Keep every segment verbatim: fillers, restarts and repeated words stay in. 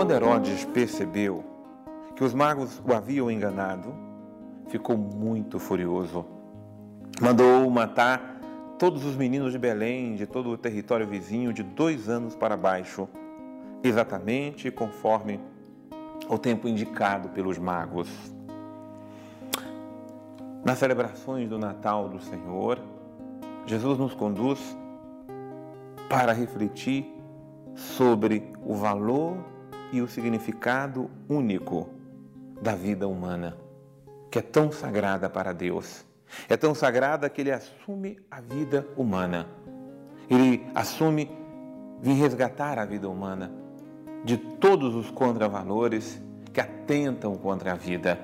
Quando Herodes percebeu que os magos o haviam enganado, ficou muito furioso. Mandou matar todos os meninos de Belém, de todo o território vizinho, de dois anos para baixo, exatamente conforme o tempo indicado pelos magos. Nas celebrações do Natal do Senhor, Jesus nos conduz para refletir sobre o valor e o significado único da vida humana, que é tão sagrada para Deus. É tão sagrada que Ele assume a vida humana. Ele assume vir resgatar a vida humana de todos os contravalores que atentam contra a vida.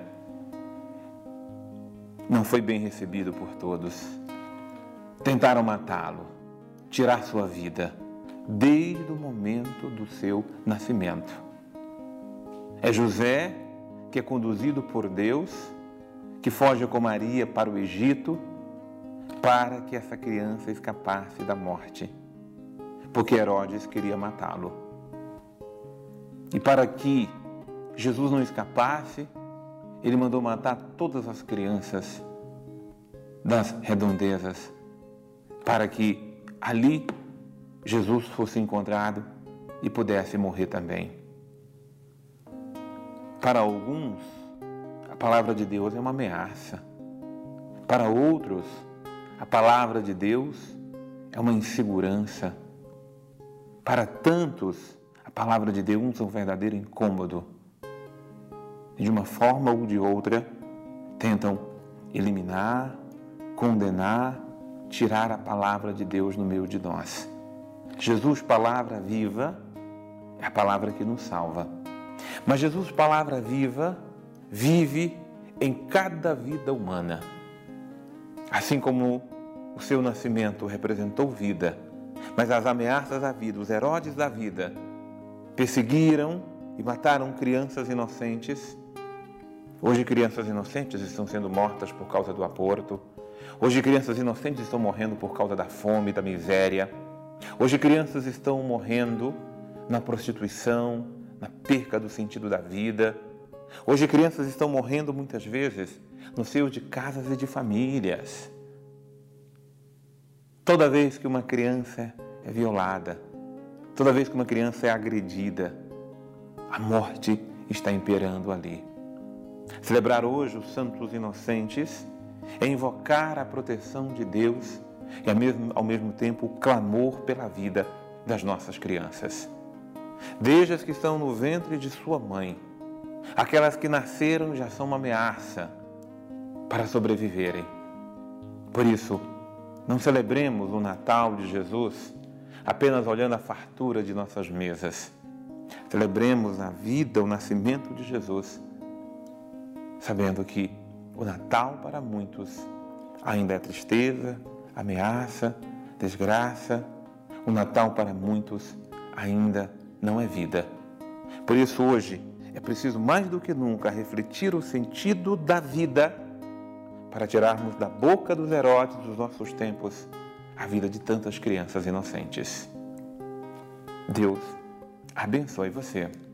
Não foi bem recebido por todos. Tentaram matá-lo, tirar sua vida, desde o momento do seu nascimento. É José que é conduzido por Deus, que foge com Maria para o Egito, para que essa criança escapasse da morte, porque Herodes queria matá-lo. E para que Jesus não escapasse, ele mandou matar todas as crianças das redondezas, para que ali Jesus fosse encontrado e pudesse morrer também. Para alguns, a palavra de Deus é uma ameaça. Para outros, a palavra de Deus é uma insegurança. Para tantos, a palavra de Deus é um verdadeiro incômodo. E de uma forma ou de outra, tentam eliminar, condenar, tirar a palavra de Deus no meio de nós. Jesus, palavra viva, é a palavra que nos salva. Mas Jesus, palavra viva, vive em cada vida humana. Assim como o seu nascimento representou vida, mas as ameaças à vida, os Herodes da vida, perseguiram e mataram crianças inocentes. Hoje crianças inocentes estão sendo mortas por causa do aborto. Hoje crianças inocentes estão morrendo por causa da fome, da miséria. Hoje crianças estão morrendo na prostituição, na perca do sentido da vida. Hoje crianças estão morrendo muitas vezes no seio de casas e de famílias. Toda vez que uma criança é violada, toda vez que uma criança é agredida, a morte está imperando ali. Celebrar hoje os santos inocentes é invocar a proteção de Deus e ao mesmo, ao mesmo tempo o clamor pela vida das nossas crianças. Desde as que estão no ventre de sua mãe, aquelas que nasceram já são uma ameaça para sobreviverem. Por isso, não celebremos o Natal de Jesus apenas olhando a fartura de nossas mesas. Celebremos a vida, o nascimento de Jesus, sabendo que o Natal para muitos ainda é tristeza, ameaça, desgraça. O Natal para muitos ainda não é vida. Por isso hoje é preciso mais do que nunca refletir o sentido da vida para tirarmos da boca dos Herodes dos nossos tempos a vida de tantas crianças inocentes. Deus abençoe você.